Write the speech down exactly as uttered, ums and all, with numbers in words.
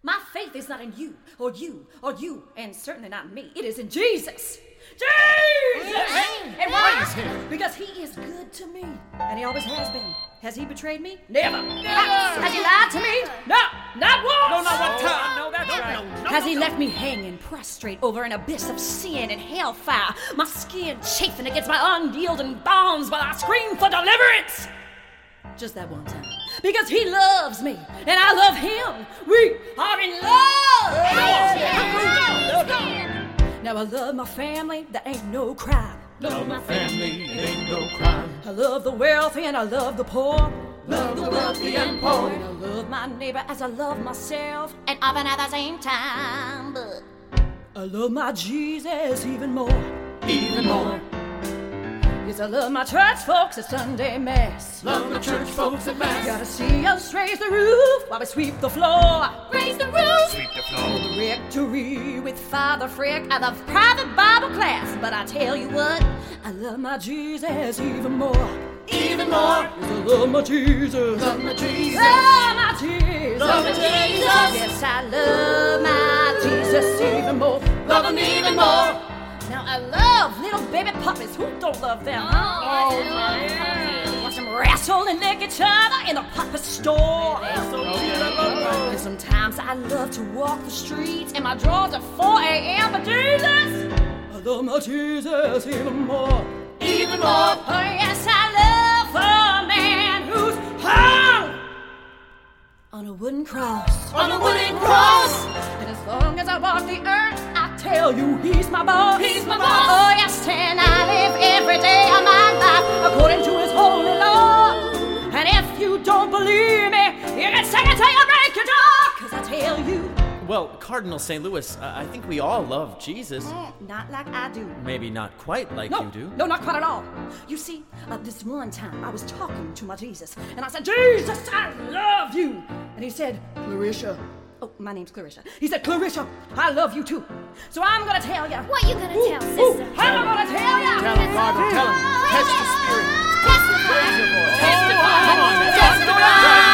My faith is not in you, or you, or you, and certainly not in me. It is in Jesus. Jesus! And why? Because he is good to me, and he always has been. Has he betrayed me? Never. Never. Has he lied to me? No, not once. No, not one time. No, that's right. No, no, Has he no. left me hanging prostrate over an abyss of sin and hellfire, my skin chafing against my unyielding bonds while I scream for deliverance? Just that one time. Because he loves me, and I love him. We are in love. Yeah. Yeah. Now I love my family, that ain't no crime. Love my family, it ain't no crime. I love the wealthy and I love the poor. Love the wealthy and poor. And I love my neighbor as I love myself. And often at the same time, but I love my Jesus even more. Even more. Yes, I love my church folks at Sunday Mass. Love my church folks at Mass. Gotta see us raise the roof while we sweep the floor. Raise the roof. Sweep the floor. The rectory with Father Frick at the private Bible class. But I tell you what, I love my Jesus even more. Even more. Yes, I love my Jesus. Love my Jesus. Love my Jesus. Love my Jesus. Yes, I love my Jesus even more. Love him even more. Now I love little baby puppies. Who don't love them, huh? Oh, yeah. Watch them wrestle and lick each other in the puppet store. So cute, I love that. And sometimes I love to walk the streets in my drawers at four a.m. But Jesus, I love my Jesus even more. Even more. Oh yes, I love a man who's hung on a wooden cross. On a wooden cross. And as long as I walk the earth, I tell you he's my boss. He's my boss. Oh yes, and I live every day of my life according to his holy law. And if you don't believe me, you can sing it till you break your jaw. Cause I tell you, Well, Cardinal Saint Louis, uh, I think we all love Jesus. not like I do. Maybe not quite like No, you do. no, not quite at all. You see, uh, this one time I was talking to my Jesus, and I said, Jesus, I love you. And he said, Clarissa. Oh, my name's Clarissa. He said, Clarissa, I love you too. So I'm gonna tell you. What you gonna tell, Ooh, sister? I'm gonna tell you. Tell him, Barbara, tell him. Catch the spirit. Testify. Raise your voice. Testify. Come on, man. Testify.